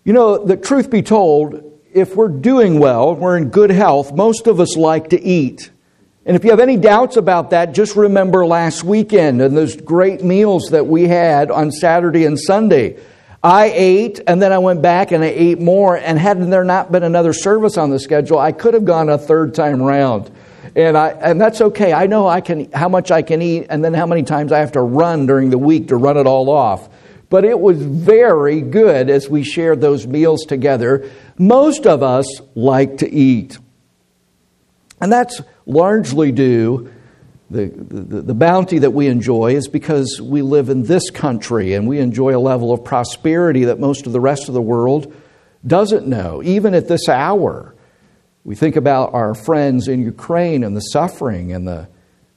You know, the truth be told, if we're doing well, we're in good health, most of us like to eat. And if you have any doubts about that, just remember last weekend and those great meals that we had on Saturday and Sunday. I ate, and then I went back and I ate more, and had there not been another service on the schedule, I could have gone a third time round. And that's okay. I know how much I can eat, and then how many times I have to run during the week to run it all off. But it was very good as we shared those meals together. Most of us like to eat. And that's largely due, the bounty that we enjoy is because we live in this country and we enjoy a level of prosperity that most of the rest of the world doesn't know, even at this hour. We think about our friends in Ukraine and the suffering and the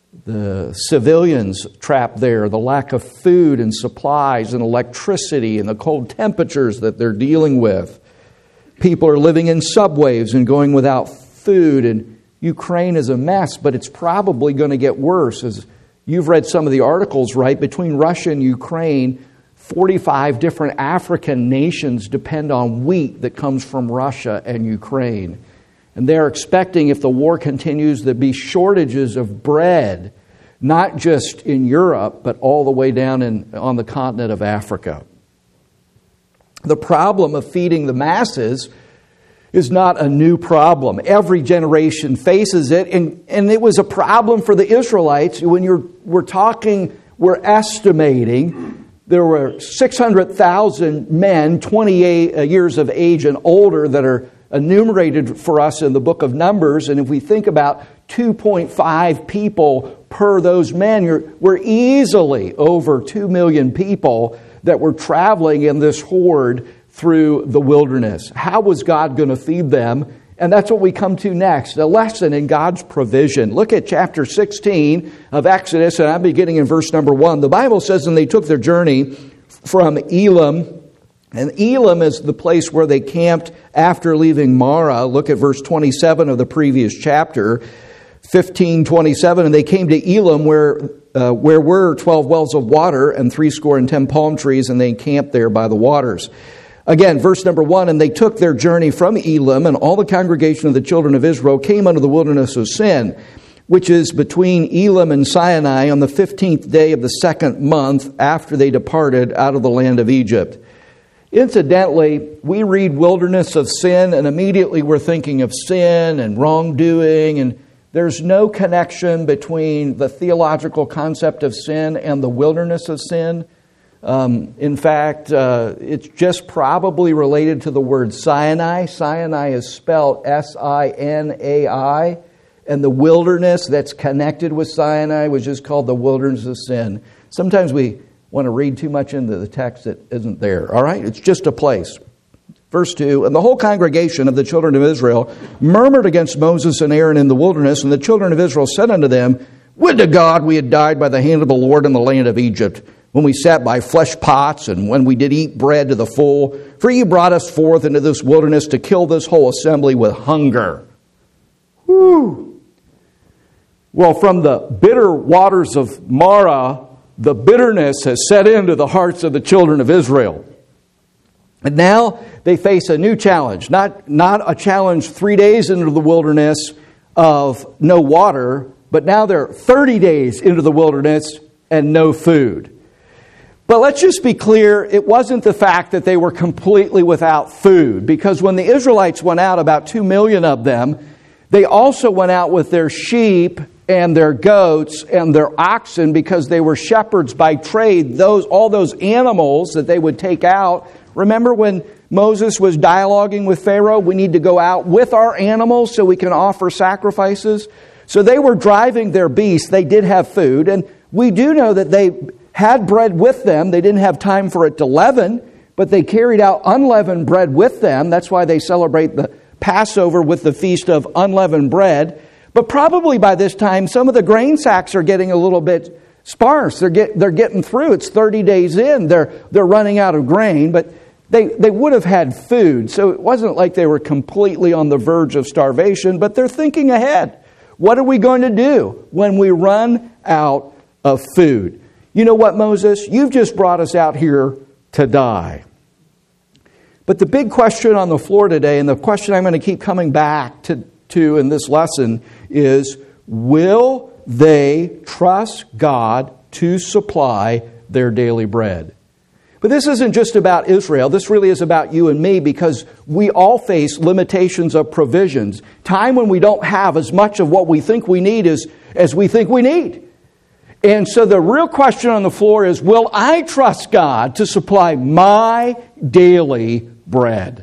civilians trapped there, the lack of food and supplies and electricity and the cold temperatures that they're dealing with. People are living in subways and going without food, and Ukraine is a mess, but it's probably going to get worse. As you've read some of the articles, right? Between Russia and Ukraine, 45 different African nations depend on wheat that comes from Russia and Ukraine. And they're expecting, if the war continues, there'll be shortages of bread, not just in Europe, but all the way down on the continent of Africa. The problem of feeding the masses is not a new problem. Every generation faces it, and it was a problem for the Israelites. When we're estimating there were 600,000 men, 28 years of age and older, that are enumerated for us in the book of Numbers. And if we think about 2.5 people per those men, we're easily over 2 million people that were traveling in this horde through the wilderness. How was God going to feed them? And that's what we come to next, a lesson in God's provision. Look at chapter 16 of Exodus, and I'm beginning in verse number 1. The Bible says, "And they took their journey from Elim," and Elim is the place where they camped after leaving Marah. Look at verse 27 of the previous chapter, 15:27. "And they came to Elim, where were 12 wells of water and 70 palm trees, and they encamped there by the waters." Again, verse number 1, "And they took their journey from Elim, and all the congregation of the children of Israel came unto the wilderness of Sin, which is between Elim and Sinai, on the 15th day of the second month after they departed out of the land of Egypt." Incidentally, we read wilderness of sin, and immediately we're thinking of sin and wrongdoing, and there's no connection between the theological concept of sin and the wilderness of sin. In fact, it's just probably related to the word Sinai. Sinai is spelled Sinai, and the wilderness that's connected with Sinai was just called the wilderness of sin. Sometimes we want to read too much into the text that isn't there. All right? It's just a place. Verse 2, "And the whole congregation of the children of Israel murmured against Moses and Aaron in the wilderness, and the children of Israel said unto them, Would to God we had died by the hand of the Lord in the land of Egypt, when we sat by flesh pots, and when we did eat bread to the full. For ye brought us forth into this wilderness to kill this whole assembly with hunger." Whew. Well, from the bitter waters of Marah, the bitterness has set into the hearts of the children of Israel. And now they face a new challenge. Not a challenge 3 days into the wilderness of no water, but now they're 30 days into the wilderness and no food. But let's just be clear, it wasn't the fact that they were completely without food. Because when the Israelites went out, about 2 million of them, they also went out with their sheep and their goats and their oxen, because they were shepherds by trade. All those animals that they would take out. Remember when Moses was dialoguing with Pharaoh? We need to go out with our animals so we can offer sacrifices. So they were driving their beasts. They did have food. And we do know that they had bread with them. They didn't have time for it to leaven, but they carried out unleavened bread with them. That's why they celebrate the Passover with the Feast of Unleavened Bread. But probably by this time, some of the grain sacks are getting a little bit sparse. They're getting through. It's 30 days in. They're running out of grain, but they would have had food. So it wasn't like they were completely on the verge of starvation, but they're thinking ahead. What are we going to do when we run out of food? You know what, Moses? You've just brought us out here to die. But the big question on the floor today, and the question I'm going to keep coming back to in this lesson, is will they trust God to supply their daily bread? But this isn't just about Israel. This really is about you and me, because we all face limitations of provisions. Time when we don't have as much of what we think we need as we think we need. And so the real question on the floor is, will I trust God to supply my daily bread?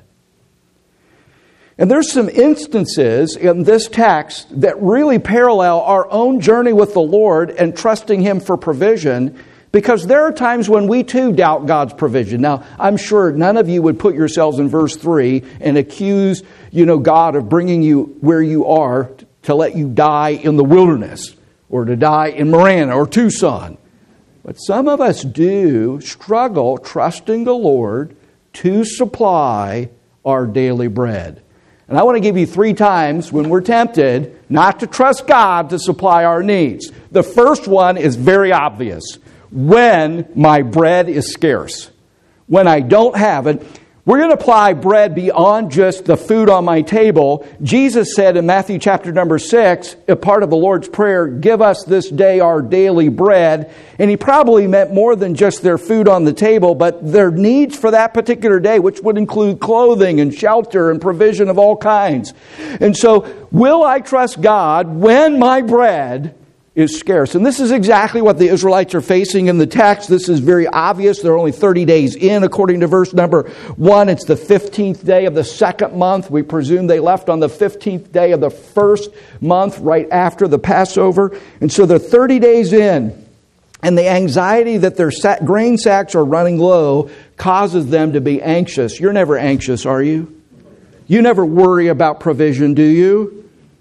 And there's some instances in this text that really parallel our own journey with the Lord and trusting Him for provision, because there are times when we too doubt God's provision. Now, I'm sure none of you would put yourselves in verse 3 and accuse, God of bringing you where you are to let you die in the wilderness, or to die in Marana or Tucson. But some of us do struggle trusting the Lord to supply our daily bread. And I want to give you 3 times when we're tempted not to trust God to supply our needs. The first one is very obvious. When my bread is scarce. When I don't have it. We're going to apply bread beyond just the food on my table. Jesus said in Matthew chapter number 6, a part of the Lord's Prayer, give us this day our daily bread. And He probably meant more than just their food on the table, but their needs for that particular day, which would include clothing and shelter and provision of all kinds. And so, will I trust God when my bread is scarce? And this is exactly what the Israelites are facing in the text. This is very obvious. They're only 30 days in, according to verse number 1. It's the 15th day of the second month. We presume they left on the 15th day of the first month, right after the Passover. And so they're 30 days in. And the anxiety that their grain sacks are running low causes them to be anxious. You're never anxious, are you? You never worry about provision, do you?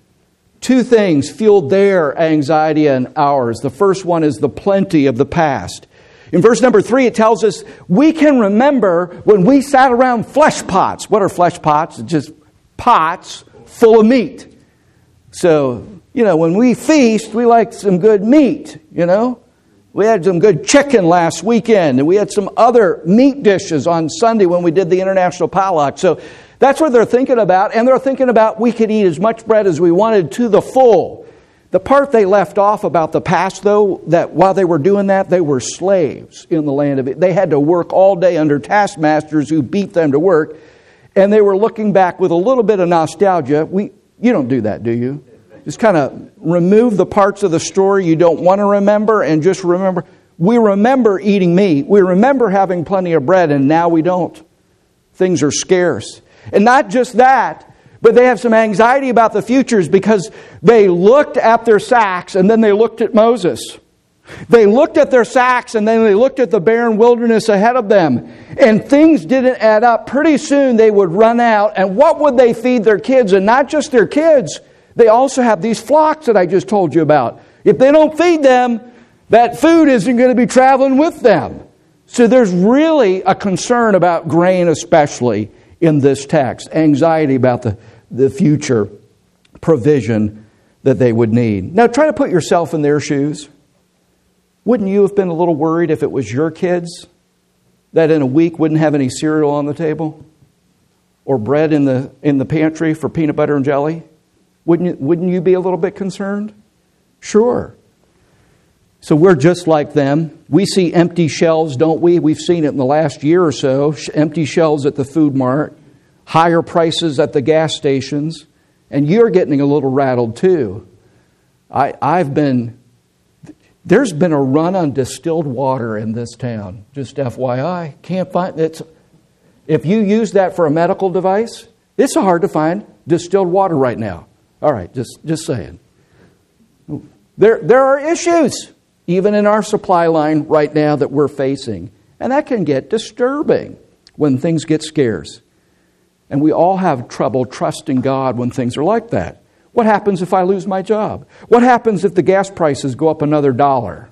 2 things fueled their anxiety and ours. The first one is the plenty of the past. In verse number 3, it tells us we can remember when we sat around flesh pots. What are flesh pots? Just pots full of meat. So, when we feast, we like some good meat, We had some good chicken last weekend, and we had some other meat dishes on Sunday when we did the International Potluck. So that's what they're thinking about, and they're thinking about we could eat as much bread as we wanted to the full. The part they left off about the past, though, that while they were doing that, they were slaves in the land of it. They had to work all day under taskmasters who beat them to work, and they were looking back with a little bit of nostalgia. You don't do that, do you? Just kind of remove the parts of the story you don't want to remember and just remember. We remember eating meat. We remember having plenty of bread, and now we don't. Things are scarce. And not just that, but they have some anxiety about the futures because they looked at their sacks and then they looked at Moses. They looked at their sacks and then they looked at the barren wilderness ahead of them. And things didn't add up. Pretty soon they would run out. And what would they feed their kids? And not just their kids. They also have these flocks that I just told you about. If they don't feed them, that food isn't going to be traveling with them. So there's really a concern about grain especially in this text. Anxiety about the future provision that they would need. Now try to put yourself in their shoes. Wouldn't you have been a little worried if it was your kids that in a week wouldn't have any cereal on the table? Or bread in the pantry for peanut butter and jelly? Wouldn't you be a little bit concerned? Sure. So we're just like them. We see empty shelves, don't we? We've seen it in the last year or so. Empty shelves at the food mart, higher prices at the gas stations, and you're getting a little rattled too. There's been a run on distilled water in this town. Just FYI, can't find it. If you use that for a medical device, it's hard to find distilled water right now. All right, just saying. There are issues even in our supply line right now that we're facing. And that can get disturbing when things get scarce. And we all have trouble trusting God when things are like that. What happens if I lose my job? What happens if the gas prices go up another $1?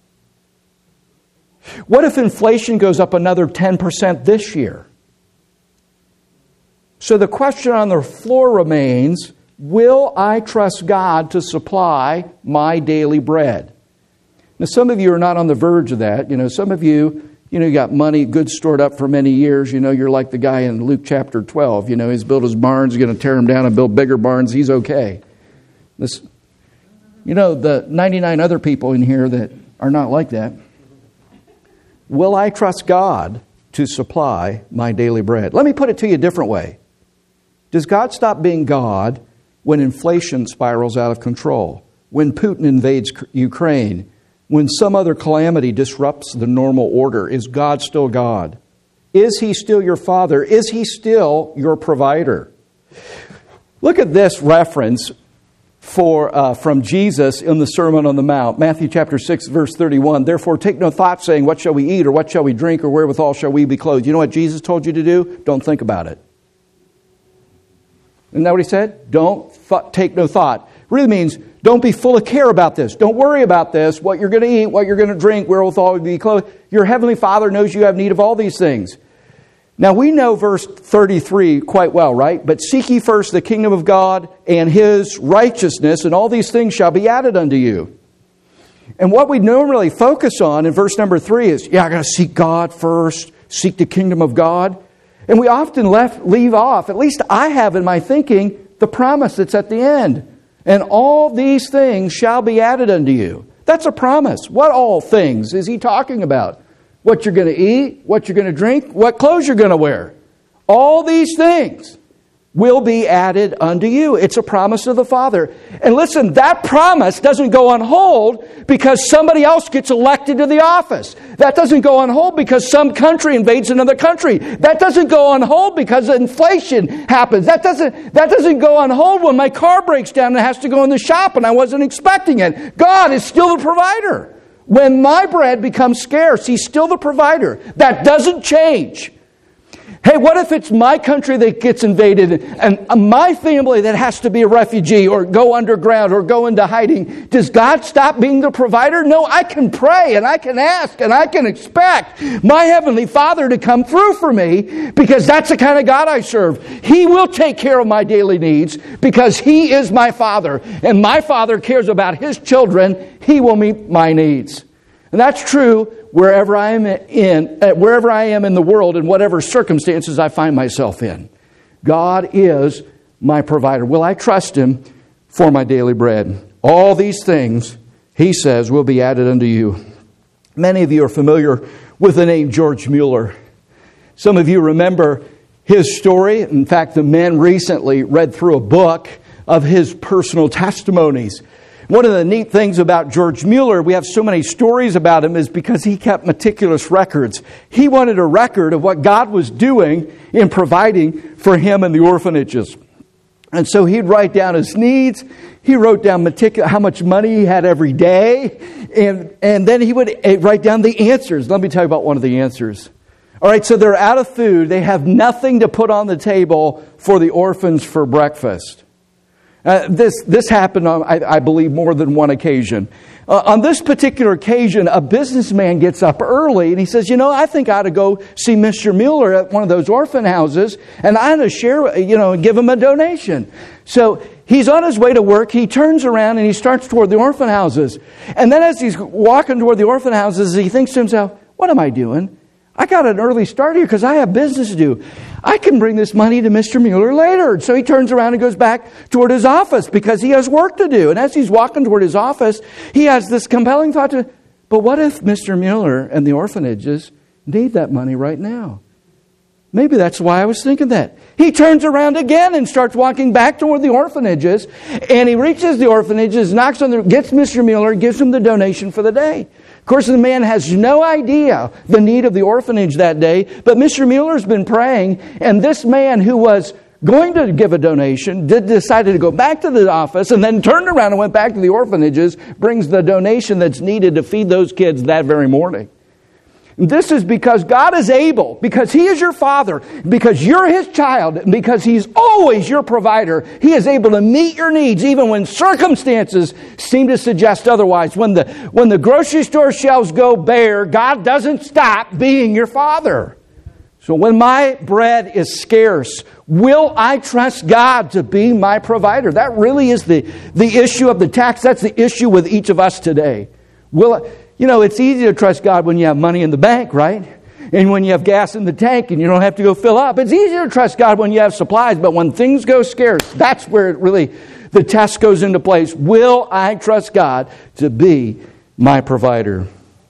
What if inflation goes up another 10% this year? So the question on the floor remains, will I trust God to supply my daily bread? Now, some of you are not on the verge of that. Some of you You got money, goods stored up for many years. You're like the guy in Luke chapter 12. He's built his barns, he's going to tear them down and build bigger barns. He's okay. The 99 other people in here that are not like that. Will I trust God to supply my daily bread? Let me put it to you a different way. Does God stop being God when inflation spirals out of control? When Putin invades Ukraine? When some other calamity disrupts the normal order? Is God still God? Is He still your Father? Is He still your provider? Look at this reference from Jesus in the Sermon on the Mount. Matthew chapter 6, verse 31. Therefore take no thought saying, what shall we eat, or what shall we drink, or wherewithal shall we be clothed? You know what Jesus told you to do? Don't think about it. Isn't that what He said? Take no thought. Really means don't be full of care about this. Don't worry about this, what you're going to eat, what you're going to drink, wherewithal you be clothed. Your Heavenly Father knows you have need of all these things. Now we know verse 33 quite well, right? But seek ye first the kingdom of God and His righteousness, and all these things shall be added unto you. And what we normally focus on in verse number 3 is, I got to seek God first, seek the kingdom of God. And we often leave off, at least I have in my thinking, the promise that's at the end. And all these things shall be added unto you. That's a promise. What all things is He talking about? What you're going to eat, what you're going to drink, what clothes you're going to wear. All these things will be added unto you. It's a promise of the Father. And listen, that promise doesn't go on hold because somebody else gets elected to the office. That doesn't go on hold because some country invades another country. That doesn't go on hold because inflation happens. That doesn't go on hold when my car breaks down and has to go in the shop and I wasn't expecting it. God is still the provider. When my bread becomes scarce, He's still the provider. That doesn't change. Hey, what if it's my country that gets invaded and my family that has to be a refugee or go underground or go into hiding? Does God stop being the provider? No, I can pray and I can ask and I can expect my Heavenly Father to come through for me because that's the kind of God I serve. He will take care of my daily needs because He is my Father, and my Father cares about His children. He will meet my needs. And that's true wherever I am in the world, in whatever circumstances I find myself in. God is my provider. Will I trust Him for my daily bread? All these things, He says, will be added unto you. Many of you are familiar with the name George Mueller. Some of you remember his story. In fact, the men recently read through a book of his personal testimonies. One of the neat things about George Mueller, we have so many stories about him, is because he kept meticulous records. He wanted a record of what God was doing in providing for him and the orphanages. And so he'd write down his needs. He wrote down how much money he had every day. And then he would write down the answers. Let me tell you about one of the answers. All right, so they're out of food. They have nothing to put on the table for the orphans for breakfast. This happened on, I believe, more than one occasion. On this particular occasion, a businessman gets up early and he says, I think I ought to go see Mr. Mueller at one of those orphan houses and I ought to share, and give him a donation. So he's on his way to work. He turns around and he starts toward the orphan houses. And then as he's walking toward the orphan houses, he thinks to himself, what am I doing? I got an early start here because I have business to do. I can bring this money to Mr. Mueller later. So he turns around and goes back toward his office because he has work to do. And as he's walking toward his office, he has this compelling thought but what if Mr. Mueller and the orphanages need that money right now? Maybe that's why I was thinking that. He turns around again and starts walking back toward the orphanages. And he reaches the orphanages, knocks on gets Mr. Mueller, gives him the donation for the day. Of course, the man has no idea the need of the orphanage that day, but Mr. Mueller's been praying, and this man who was going to give a donation decided to go back to the office and then turned around and went back to the orphanages, brings the donation that's needed to feed those kids that very morning. This is because God is able, because He is your Father, because you're His child, and because He's always your provider. He is able to meet your needs even when circumstances seem to suggest otherwise. When the grocery store shelves go bare, God doesn't stop being your Father. So when my bread is scarce, will I trust God to be my provider? That really is the issue of the text. That's the issue with each of us today. It's easy to trust God when you have money in the bank, right? and when you have gas in the tank and you don't have to go fill up. It's easier to trust God when you have supplies, but when things go scarce, that's where the test goes into place. Will I trust God to be my provider?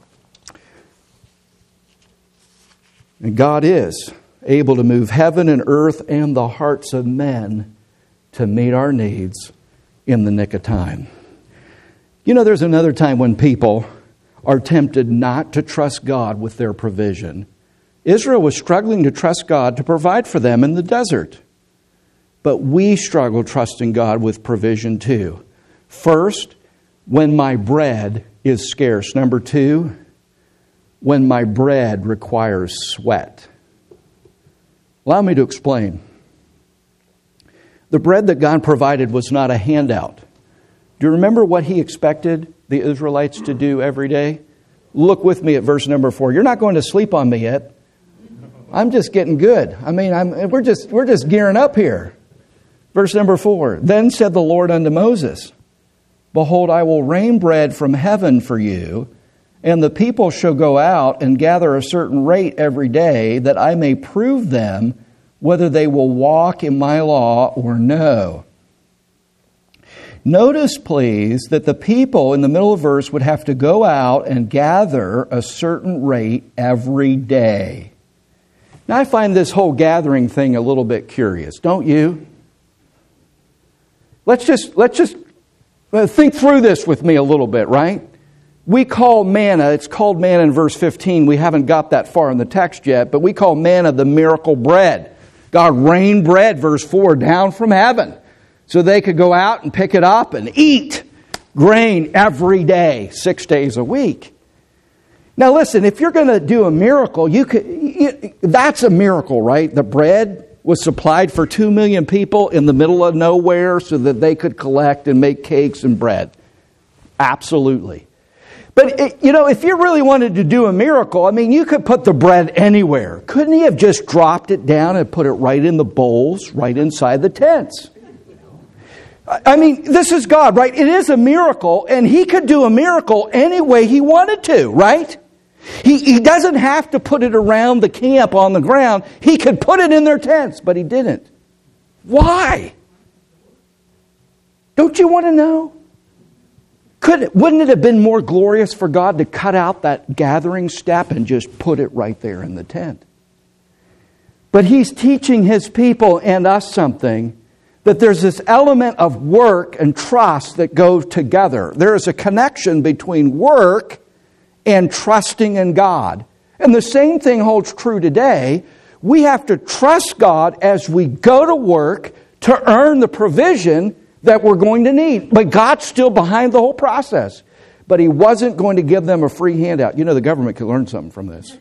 And God is able to move heaven and earth and the hearts of men to meet our needs in the nick of time. You know, there's another time when people are tempted not to trust God with their provision. Israel was struggling to trust God to provide for them in the desert. But we struggle trusting God with provision too. First, when my bread is scarce. Number two, when my bread requires sweat. Allow me to explain. The bread that God provided was not a handout. Do you remember what He expected the Israelites to do every day? Look with me at verse number 4. You're not going to sleep on me yet. I'm just getting good. I mean, we're just gearing up here. Verse number 4. Then said the Lord unto Moses, Behold, I will rain bread from heaven for you, and the people shall go out and gather a certain rate every day, that I may prove them whether they will walk in my law or no. Notice, please, that the people in the middle of the verse would have to go out and gather a certain rate every day. Now, I find this whole gathering thing a little bit curious, don't you? Let's just think through this with me a little bit, right? We call manna, it's called manna in verse 15. We haven't got that far in the text yet, but we call manna the miracle bread. God rained bread, verse 4, down from heaven so they could go out and pick it up and eat grain every day, 6 days a week. Now listen, if you're going to do a miracle, that's a miracle, right? The bread was supplied for 2 million people in the middle of nowhere so that they could collect and make cakes and bread. Absolutely. But, if you really wanted to do a miracle, I mean, you could put the bread anywhere. Couldn't He have just dropped it down and put it right in the bowls, right inside the tents? I mean, this is God, right? It is a miracle, and He could do a miracle any way He wanted to, right? He doesn't have to put it around the camp on the ground. He could put it in their tents, but He didn't. Why? Don't you want to know? Wouldn't it have been more glorious for God to cut out that gathering step and just put it right there in the tent? But He's teaching His people and us something, that there's this element of work and trust that go together. There is a connection between work and trusting in God. And the same thing holds true today. We have to trust God as we go to work to earn the provision that we're going to need. But God's still behind the whole process. But He wasn't going to give them a free handout. You know, the government could learn something from this.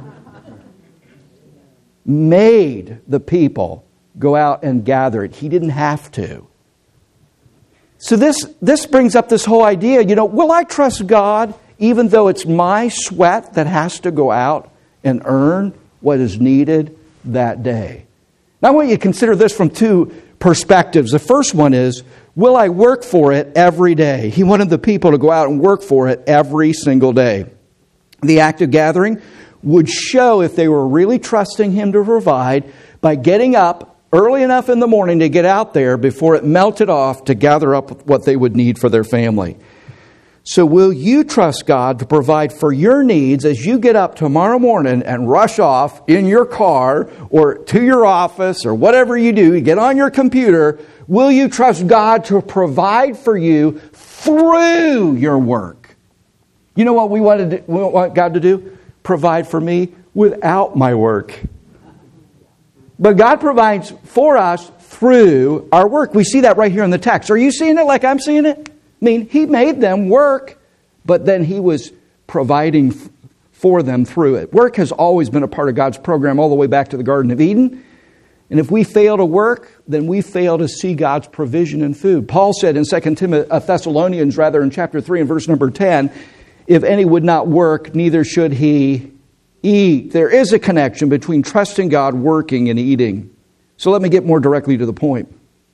Made the people go out and gather it. He didn't have to. So this brings up this whole idea, will I trust God even though it's my sweat that has to go out and earn what is needed that day? Now I want you to consider this from two perspectives. The first one is, will I work for it every day? He wanted the people to go out and work for it every single day. The act of gathering would show if they were really trusting Him to provide by getting up early enough in the morning to get out there before it melted off to gather up what they would need for their family. So will you trust God to provide for your needs as you get up tomorrow morning and rush off in your car or to your office or whatever you do, you get on your computer, will you trust God to provide for you through your work? You know what we want God to do? Provide for me without my work. But God provides for us through our work. We see that right here in the text. Are you seeing it like I'm seeing it? I mean, He made them work, but then He was providing for them through it. Work has always been a part of God's program all the way back to the Garden of Eden. And if we fail to work, then we fail to see God's provision in food. Paul said in 2 Thessalonians, in chapter 3 and verse number 10, if any would not work, neither should he eat. There is a connection between trusting God, working, and eating. So let me get more directly to the point.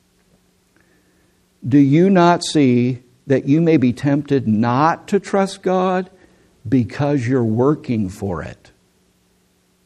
Do you not see that you may be tempted not to trust God because you're working for it?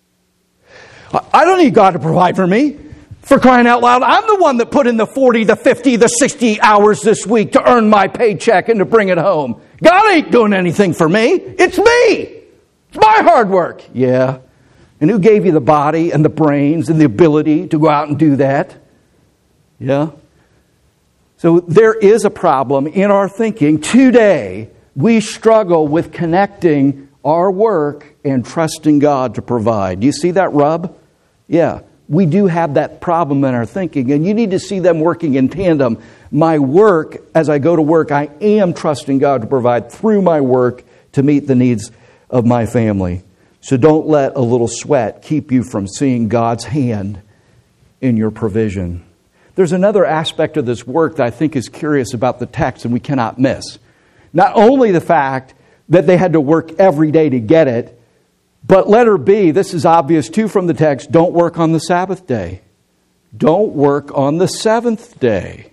I don't need God to provide for me. For crying out loud, I'm the one that put in the 40, the 50, the 60 hours this week to earn my paycheck and to bring it home. God ain't doing anything for me. It's me. It's my hard work. Yeah. And who gave you the body and the brains and the ability to go out and do that? Yeah. So there is a problem in our thinking. Today, we struggle with connecting our work and trusting God to provide. Do you see that rub? Yeah. We do have that problem in our thinking, and you need to see them working in tandem. My work, as I go to work, I am trusting God to provide through my work to meet the needs of my family. So don't let a little sweat keep you from seeing God's hand in your provision. There's another aspect of this work that I think is curious about the text and we cannot miss. Not only the fact that they had to work every day to get it, but letter B, this is obvious too from the text, don't work on the Sabbath day. Don't work on the seventh day.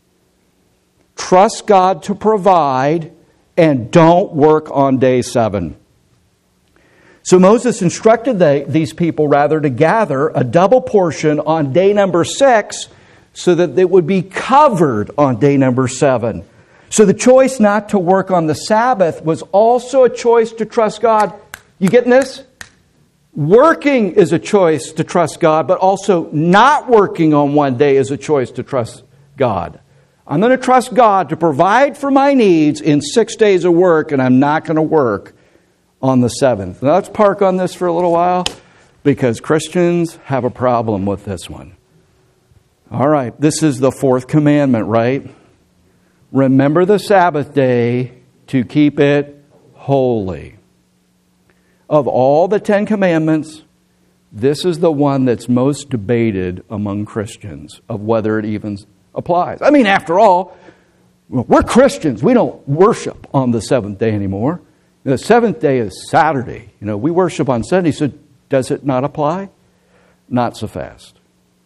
Trust God to provide and don't work on day 7. So Moses instructed these people rather to gather a double portion on day number 6 so that it would be covered on day number 7. So the choice not to work on the Sabbath was also a choice to trust God. You getting this? Working is a choice to trust God, but also not working on one day is a choice to trust God. I'm going to trust God to provide for my needs in 6 days of work, and I'm not going to work on the 7th. Now let's park on this for a little while, because Christians have a problem with this one. All right, this is the 4th commandment, right? Remember the Sabbath day to keep it holy. Of all the 10 commandments, this is the one that's most debated among Christians of whether it even applies. I mean, after all, we're Christians. We don't worship on the 7th day anymore. The 7th day is Saturday. We worship on Sunday, so does it not apply? Not so fast.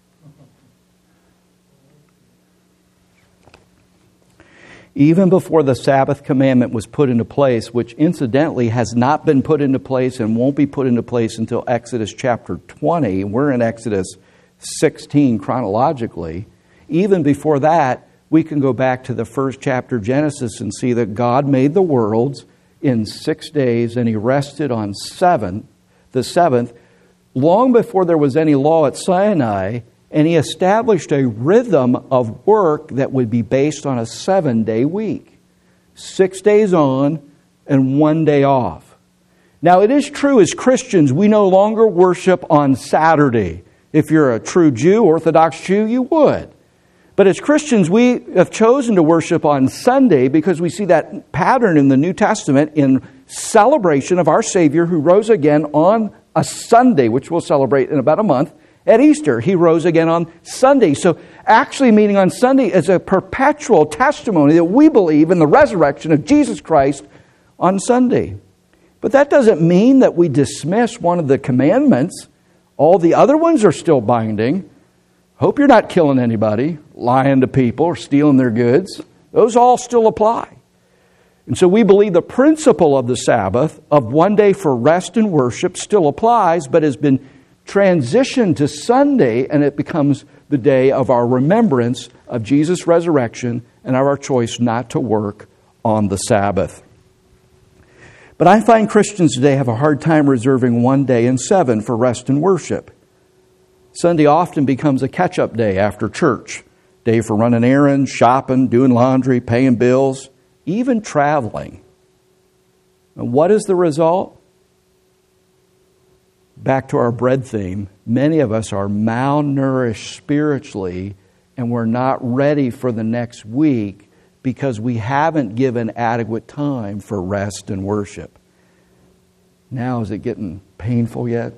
Even before the Sabbath commandment was put into place, which incidentally has not been put into place and won't be put into place until Exodus chapter 20. We're in Exodus 16 chronologically. Even before that, we can go back to the first chapter of Genesis and see that God made the worlds in 6 days and He rested on the seventh, long before there was any law at Sinai. And He established a rhythm of work that would be based on a 7-day week. 6 days on and 1 day off. Now, it is true as Christians, we no longer worship on Saturday. If you're a true Jew, Orthodox Jew, you would. But as Christians, we have chosen to worship on Sunday because we see that pattern in the New Testament in celebration of our Savior who rose again on a Sunday, which we'll celebrate in about a month. At Easter, He rose again on Sunday. So actually meeting on Sunday is a perpetual testimony that we believe in the resurrection of Jesus Christ on Sunday. But that doesn't mean that we dismiss one of the commandments. All the other ones are still binding. Hope you're not killing anybody, lying to people, or stealing their goods. Those all still apply. And so we believe the principle of the Sabbath, of 1 day for rest and worship, still applies, but has been transition to Sunday, and it becomes the day of our remembrance of Jesus' resurrection and of our choice not to work on the Sabbath. But I find Christians today have a hard time reserving 1 day in 7 for rest and worship. Sunday often becomes a catch-up day after church, day for running errands, shopping, doing laundry, paying bills, even traveling. And what is the result? Back to our bread theme, many of us are malnourished spiritually and we're not ready for the next week because we haven't given adequate time for rest and worship. Now, is it getting painful yet?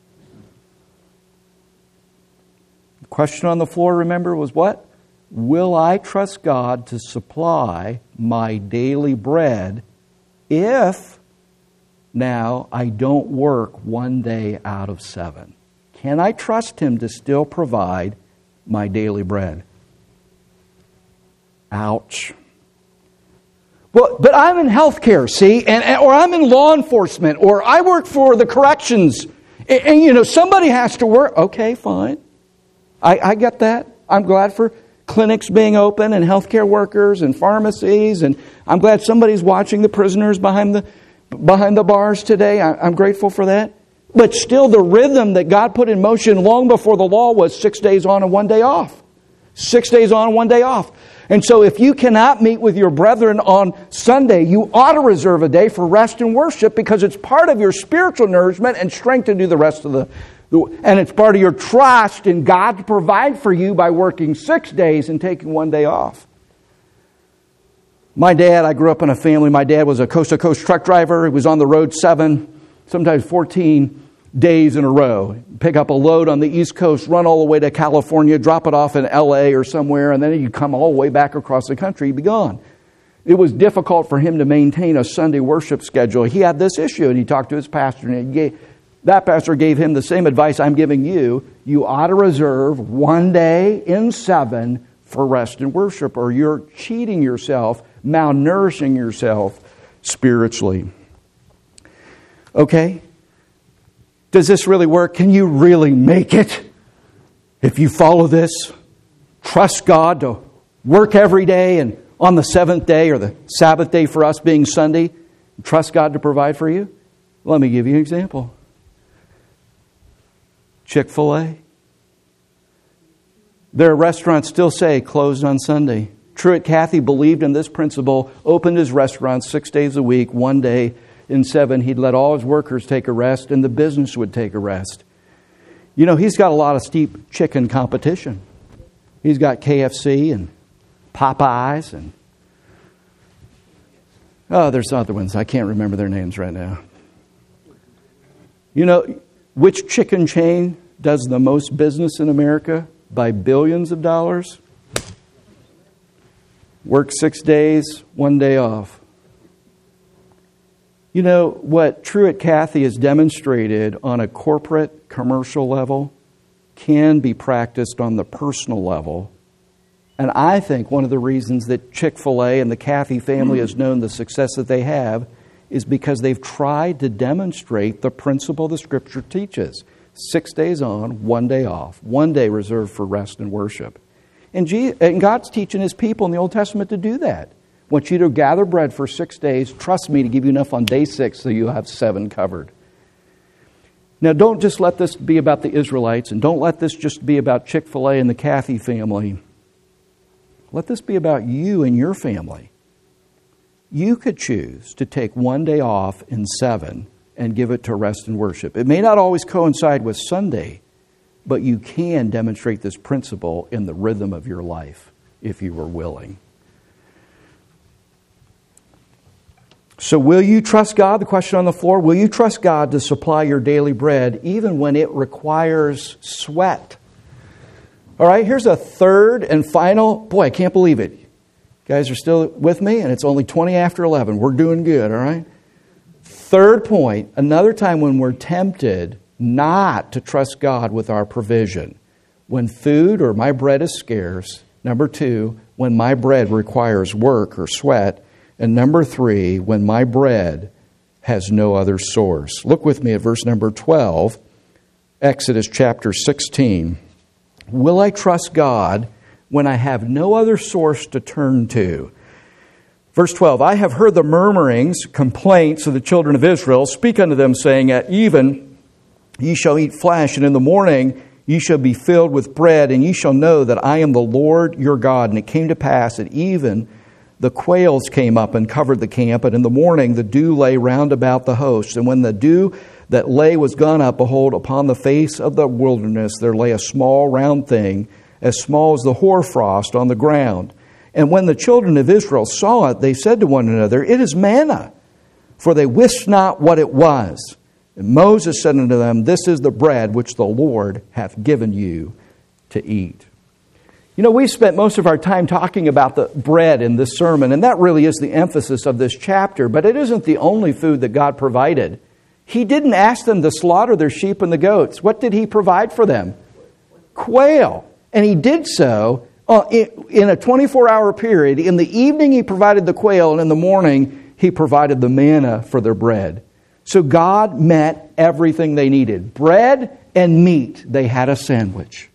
The question on the floor, remember, was what? Will I trust God to supply my daily bread if now I don't work 1 day out of 7? Can I trust Him to still provide my daily bread? Ouch. Well, but I'm in healthcare, see, or I'm in law enforcement, or I work for the corrections And somebody has to work. Okay, fine. I get that. I'm glad for clinics being open and healthcare workers and pharmacies. And I'm glad somebody's watching the prisoners behind the bars today. I'm grateful for that. But still, the rhythm that God put in motion long before the law was 6 days on and 1 day off. 6 days on and 1 day off. And so if you cannot meet with your brethren on Sunday, you ought to reserve a day for rest and worship, because it's part of your spiritual nourishment and strength to do the rest of and it's part of your trust in God to provide for you by working 6 days and taking 1 day off. I grew up in a family. My dad was a coast-to-coast truck driver. He was on the road 7, sometimes 14 days in a row. Pick up a load on the East Coast, run all the way to California, drop it off in LA or somewhere, and then he'd come all the way back across the country, he'd be gone. It was difficult for him to maintain a Sunday worship schedule. He had this issue, and he talked to his pastor, and that pastor gave him the same advice I'm giving you. You ought to reserve 1 day in 7 for rest and worship, or you're cheating yourself, malnourishing yourself spiritually. Okay? Does this really work? Can you really make it if you follow this? Trust God to work every day, and on the 7th day, or the Sabbath day for us being Sunday, trust God to provide for you? Let me give you an example. Chick-fil-A. Their restaurants still say closed on Sunday. Truett Cathy believed in this principle, opened his restaurant 6 days a week, 1 day in 7. He'd let all his workers take a rest, and the business would take a rest. He's got a lot of steep chicken competition. He's got KFC and Popeyes and there's other ones. I can't remember their names right now. Which chicken chain does the most business in America by billions of dollars? Work 6 days, 1 day off. What Truett Cathy has demonstrated on a corporate, commercial level can be practiced on the personal level. And I think one of the reasons that Chick-fil-A and the Cathy family has known the success that they have is because they've tried to demonstrate the principle the Scripture teaches. 6 days on, 1 day off. 1 day reserved for rest and worship. And God's teaching His people in the Old Testament to do that. I want you to gather bread for 6 days. Trust me to give you enough on day 6 so you'll have 7 covered. Now, don't just let this be about the Israelites, and don't let this just be about Chick-fil-A and the Cathy family. Let this be about you and your family. You could choose to take 1 day off in 7 and give it to rest and worship. It may not always coincide with Sunday, but you can demonstrate this principle in the rhythm of your life if you were willing. So will you trust God? The question on the floor, will you trust God to supply your daily bread even when it requires sweat? All right, here's a third and final. Boy, I can't believe it. You guys are still with me, and it's only 20 after 11. We're doing good, all right? Third point, another time when we're tempted not to trust God with our provision. When food or my bread is scarce. Number 2, when my bread requires work or sweat. And number 3, when my bread has no other source. Look with me at verse number 12, Exodus chapter 16. Will I trust God when I have no other source to turn to? Verse 12, I have heard the murmurings, complaints of the children of Israel. Speak unto them, saying, at even ye shall eat flesh, and in the morning ye shall be filled with bread, and ye shall know that I am the Lord your God. And it came to pass at even the quails came up and covered the camp, and in the morning the dew lay round about the host. And when the dew that lay was gone up, behold, upon the face of the wilderness there lay a small round thing, as small as the hoarfrost on the ground. And when the children of Israel saw it, they said to one another, it is manna, for they wist not what it was. And Moses said unto them, this is the bread which the Lord hath given you to eat. We spent most of our time talking about the bread in this sermon, and that really is the emphasis of this chapter, but it isn't the only food that God provided. He didn't ask them to slaughter their sheep and the goats. What did He provide for them? Quail. And He did so in a 24-hour period. In the evening He provided the quail, and in the morning He provided the manna for their bread. So God met everything they needed. Bread and meat, they had a sandwich.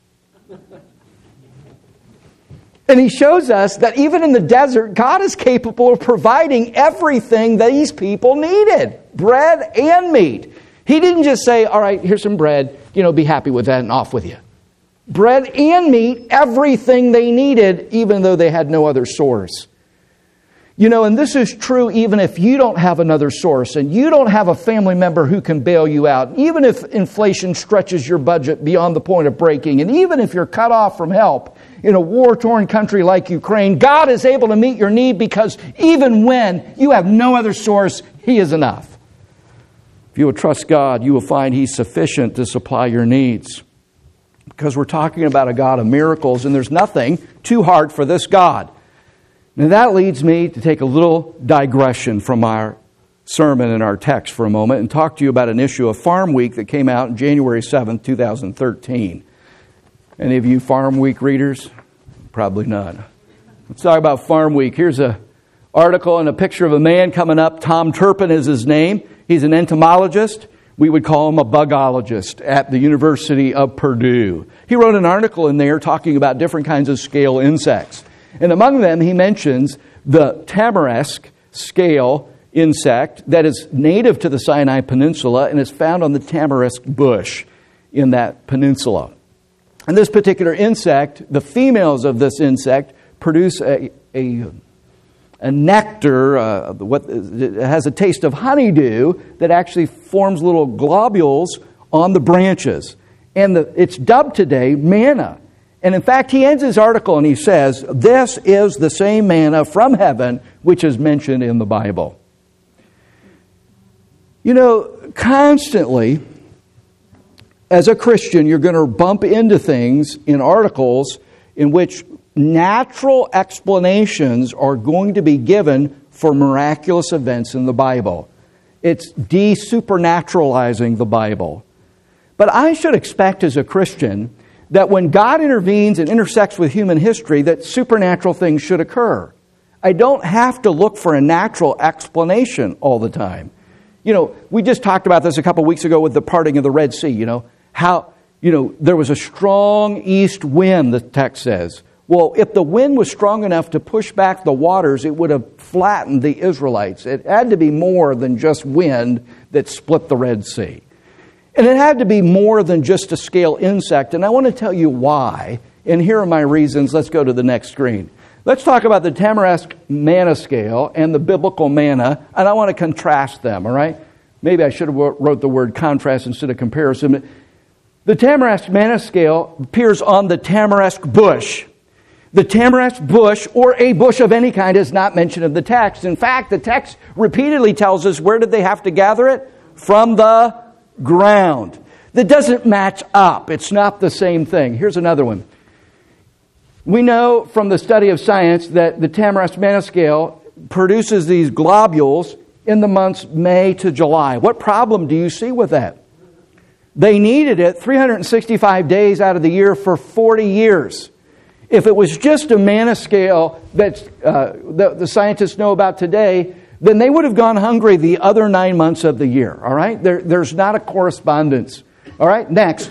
And He shows us that even in the desert, God is capable of providing everything these people needed. Bread and meat. He didn't just say, all right, here's some bread, be happy with that and off with you. Bread and meat, everything they needed, even though they had no other source. And this is true even if you don't have another source and you don't have a family member who can bail you out, even if inflation stretches your budget beyond the point of breaking, and even if you're cut off from help in a war-torn country like Ukraine, God is able to meet your need because even when you have no other source, He is enough. If you will trust God, you will find He's sufficient to supply your needs. Because we're talking about a God of miracles, and there's nothing too hard for this God. Now that leads me to take a little digression from our sermon and our text for a moment and talk to you about an issue of Farm Week that came out on January 7th, 2013. Any of you Farm Week readers? Probably not. Let's talk about Farm Week. Here's an article and a picture of a man coming up. Tom Turpin is his name. He's an entomologist. We would call him a bugologist at the University of Purdue. He wrote an article in there talking about different kinds of scale insects. And among them, he mentions the tamarisk scale insect that is native to the Sinai Peninsula and is found on the tamarisk bush in that peninsula. And this particular insect, the females of this insect, produce a nectar, what it has a taste of honeydew that actually forms little globules on the branches. And it's dubbed today manna. And in fact, he ends his article and he says, this is the same manna from heaven which is mentioned in the Bible. Constantly, as a Christian, you're going to bump into things in articles in which natural explanations are going to be given for miraculous events in the Bible. It's de-supernaturalizing the Bible. But I should expect as a Christian that when God intervenes and intersects with human history, that supernatural things should occur. I don't have to look for a natural explanation all the time. We just talked about this a couple weeks ago with the parting of the Red Sea, how there was a strong east wind, the text says. Well, if the wind was strong enough to push back the waters, it would have flattened the Israelites. It had to be more than just wind that split the Red Sea. And it had to be more than just a scale insect. And I want to tell you why. And here are my reasons. Let's go to the next screen. Let's talk about the tamarisk manna scale and the biblical manna. And I want to contrast them, all right? Maybe I should have wrote the word contrast instead of comparison. The tamarisk manna scale appears on the tamarisk bush. The tamarisk bush, or a bush of any kind, is not mentioned in the text. In fact, the text repeatedly tells us where did they have to gather it? From the ground. That doesn't match up. It's not the same thing. Here's another one. We know from the study of science that the tamarisk manna scale produces these globules in the months May to July. What problem do you see with that? They needed it 365 days out of the year for 40 years. If it was just a manna scale that the scientists know about today, then they would have gone hungry the other 9 months of the year. All right? There's not a correspondence. All right? Next.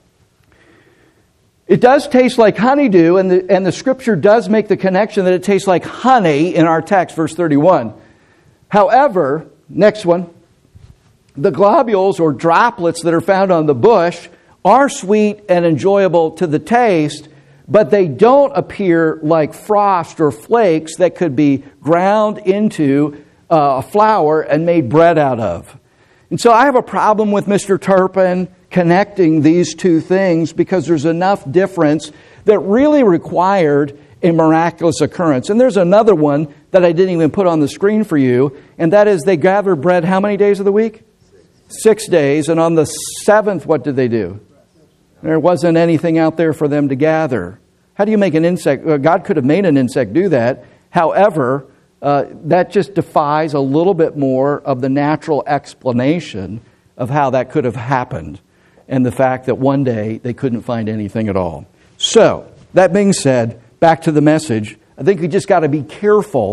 It does taste like honeydew, and the Scripture does make the connection that it tastes like honey in our text, verse 31. However, next one, the globules or droplets that are found on the bush are sweet and enjoyable to the taste, but they don't appear like frost or flakes that could be ground into a flour and made bread out of. And so I have a problem with Mr. Turpin connecting these two things because there's enough difference that really required a miraculous occurrence. And there's another one that I didn't even put on the screen for you, and that is they gather bread how many days of the week? 6 days. And on the 7th, what did they do? There wasn't anything out there for them to gather. How do you make an insect? God could have made an insect do that. However, that just defies a little bit more of the natural explanation of how that could have happened and the fact that one day they couldn't find anything at all. So, that being said, back to the message, I think we just got to be careful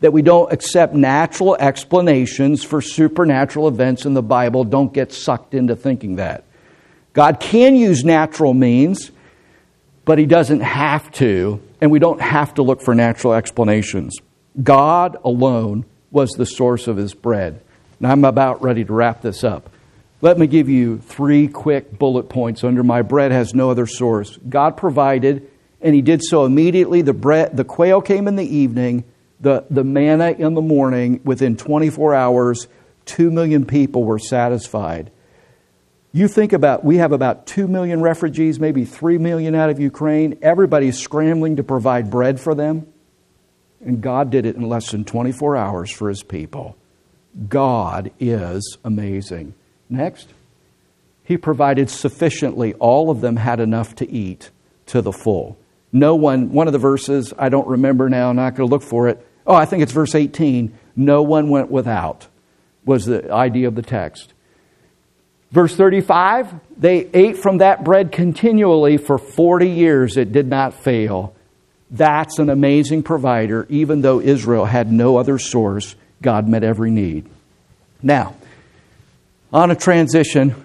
that we don't accept natural explanations for supernatural events in the Bible. Don't get sucked into thinking that. God can use natural means, but He doesn't have to, and we don't have to look for natural explanations. God alone was the source of His bread. Now I'm about ready to wrap this up. Let me give you 3 quick bullet points under my bread has no other source. God provided, and He did so immediately. The quail came in the evening, the manna in the morning. Within 24 hours, 2 million people were satisfied. You think about, we have about 2 million refugees, maybe 3 million out of Ukraine. Everybody's scrambling to provide bread for them. And God did it in less than 24 hours for His people. God is amazing. Next, He provided sufficiently. All of them had enough to eat to the full. No one of the verses, I don't remember now, I'm not going to look for it. Oh, I think it's verse 18. No one went without, was the idea of the text. Verse 35, they ate from that bread continually for 40 years. It did not fail. That's an amazing provider. Even though Israel had no other source, God met every need. Now, on a transition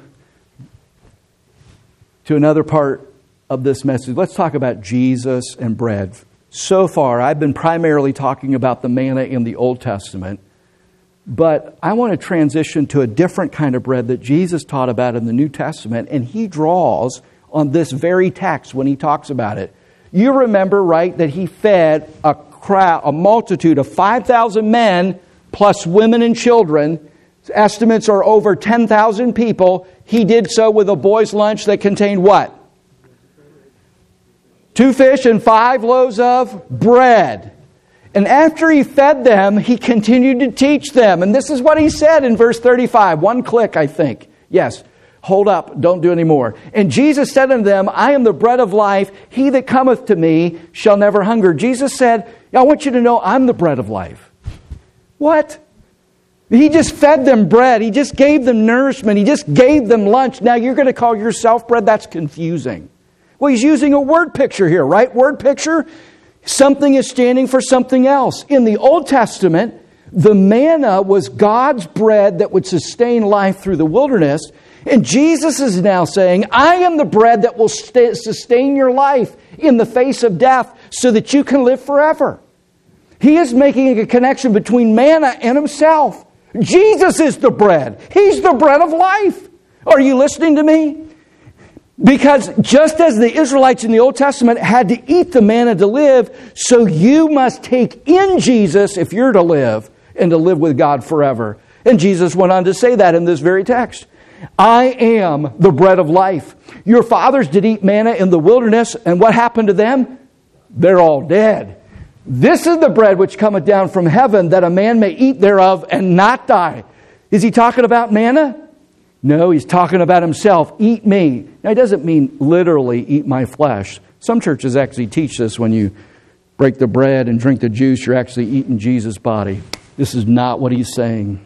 to another part of this message, let's talk about Jesus and bread. So far, I've been primarily talking about the manna in the Old Testament, but I want to transition to a different kind of bread that Jesus taught about in the New Testament, and He draws on this very text when He talks about it. You remember, right, that He fed a multitude of 5,000 men plus women and children. Estimates are over 10,000 people. He did so with a boy's lunch that contained what? 2 fish and 5 loaves of bread. And after He fed them, He continued to teach them. And this is what He said in verse 35. One click, I think. Yes. Hold up. Don't do any more. And Jesus said unto them, I am the bread of life. He that cometh to me shall never hunger. Jesus said, I want you to know I'm the bread of life. What? He just fed them bread. He just gave them nourishment. He just gave them lunch. Now you're going to call yourself bread? That's confusing. Well, He's using a word picture here, right? Word picture. Something is standing for something else. In the Old Testament, the manna was God's bread that would sustain life through the wilderness. And Jesus is now saying, I am the bread that will sustain your life in the face of death so that you can live forever. He is making a connection between manna and Himself. Jesus is the bread. He's the bread of life. Are you listening to me? Because just as the Israelites in the Old Testament had to eat the manna to live, so you must take in Jesus if you're to live and to live with God forever. And Jesus went on to say that in this very text. I am the bread of life. Your fathers did eat manna in the wilderness, and what happened to them? They're all dead. This is the bread which cometh down from heaven, that a man may eat thereof and not die. Is He talking about manna? No, He's talking about Himself. Eat me. Now, He doesn't mean literally eat my flesh. Some churches actually teach this. When you break the bread and drink the juice, you're actually eating Jesus' body. This is not what He's saying.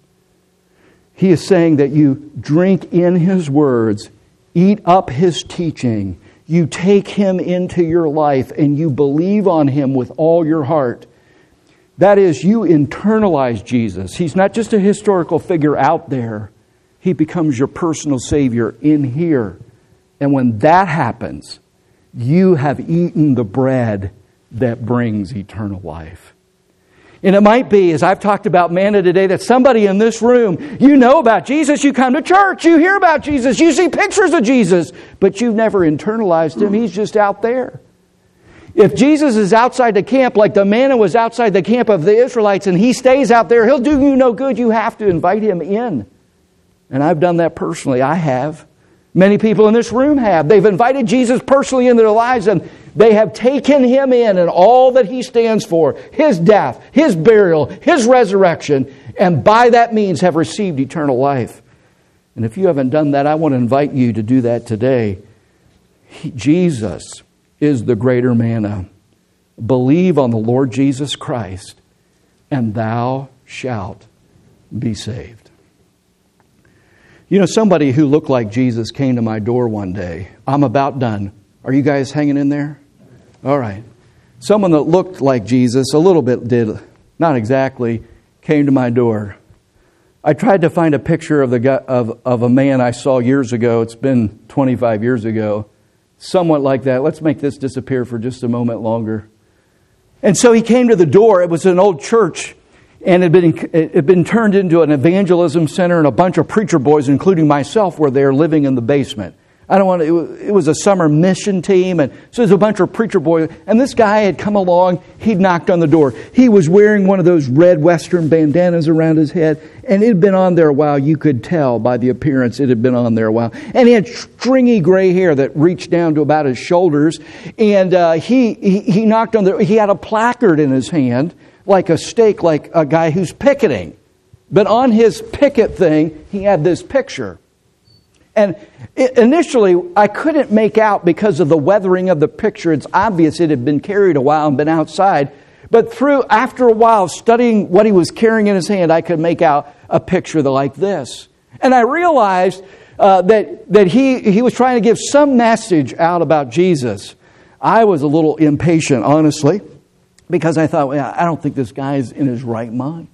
He is saying that you drink in His words, eat up His teaching, you take Him into your life, and you believe on Him with all your heart. That is, you internalize Jesus. He's not just a historical figure out there. He becomes your personal Savior in here. And when that happens, you have eaten the bread that brings eternal life. And it might be, as I've talked about manna today, that somebody in this room, you know about Jesus, you come to church, you hear about Jesus, you see pictures of Jesus, but you've never internalized Him. He's just out there. If Jesus is outside the camp, like the manna was outside the camp of the Israelites, and He stays out there, He'll do you no good. You have to invite Him in. And I've done that personally. I have. Many people in this room have. They've invited Jesus personally in their lives, and they have taken Him in and all that He stands for, His death, His burial, His resurrection, and by that means have received eternal life. And if you haven't done that, I want to invite you to do that today. Jesus is the greater manna. Believe on the Lord Jesus Christ, and thou shalt be saved. You know, somebody who looked like Jesus came to my door one day. I'm about done. Are you guys hanging in there? All right. Someone that looked like Jesus, a little bit did not exactly, came to my door. I tried to find a picture of a man I saw years ago. It's been 25 years ago. Somewhat like that. Let's make this disappear for just a moment longer. And so he came to the door. It was an old church, and it had been turned into an evangelism center, and a bunch of preacher boys, including myself, were there living in the basement. It was a summer mission team, and so there's a bunch of preacher boys. And this guy had come along, he'd knocked on the door. He was wearing one of those red Western bandanas around his head, and it had been on there a while. You could tell by the appearance it had been on there a while. And he had stringy gray hair that reached down to about his shoulders. And he knocked on he had a placard in his hand, like a stake, like a guy who's picketing. But on his picket thing, he had this picture. And initially, I couldn't make out because of the weathering of the picture. It's obvious it had been carried a while and been outside. But after a while, studying what he was carrying in his hand, I could make out a picture like this. And I realized that he was trying to give some message out about Jesus. I was a little impatient, honestly, because I thought, well, I don't think this guy's in his right mind.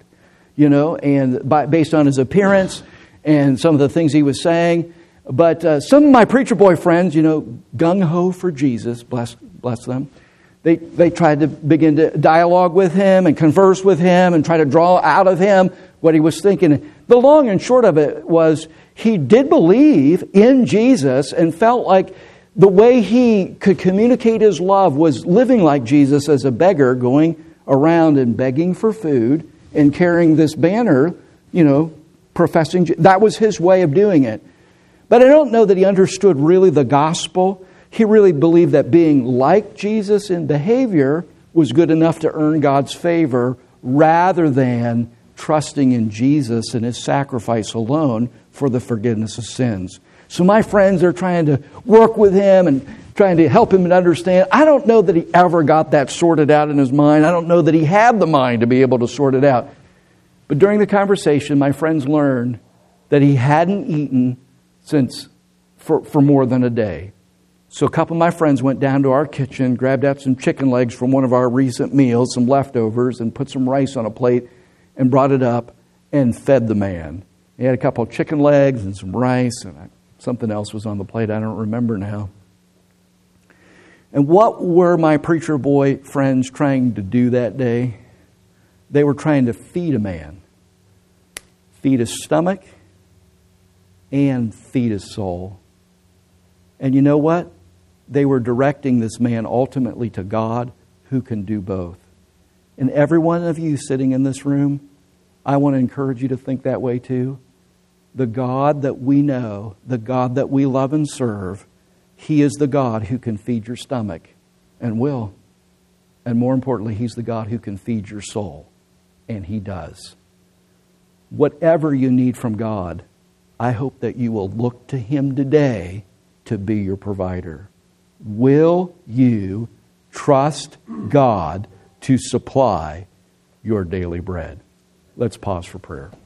And based on his appearance and some of the things he was saying. But some of my preacher boy friends, gung-ho for Jesus, bless them, they tried to begin to dialogue with him and converse with him and try to draw out of him what he was thinking. The long and short of it was he did believe in Jesus and felt like the way he could communicate his love was living like Jesus as a beggar, going around and begging for food and carrying this banner, professing. That was his way of doing it. But I don't know that he understood really the gospel. He really believed that being like Jesus in behavior was good enough to earn God's favor rather than trusting in Jesus and His sacrifice alone for the forgiveness of sins. So my friends are trying to work with him and trying to help him to understand. I don't know that he ever got that sorted out in his mind. I don't know that he had the mind to be able to sort it out. But during the conversation, my friends learned that he hadn't eaten for more than a day. So a couple of my friends went down to our kitchen, grabbed out some chicken legs from one of our recent meals, some leftovers, and put some rice on a plate and brought it up and fed the man. He had a couple of chicken legs and some rice, and something else was on the plate. I don't remember now. And what were my preacher boy friends trying to do that day? They were trying to feed a man. Feed his stomach and feed his soul. And you know what? They were directing this man ultimately to God, who can do both. And every one of you sitting in this room, I want to encourage you to think that way too. The God that we know, the God that we love and serve, He is the God who can feed your stomach and will. And more importantly, He's the God who can feed your soul. And He does. Whatever you need from God, I hope that you will look to Him today to be your provider. Will you trust God to supply your daily bread? Let's pause for prayer.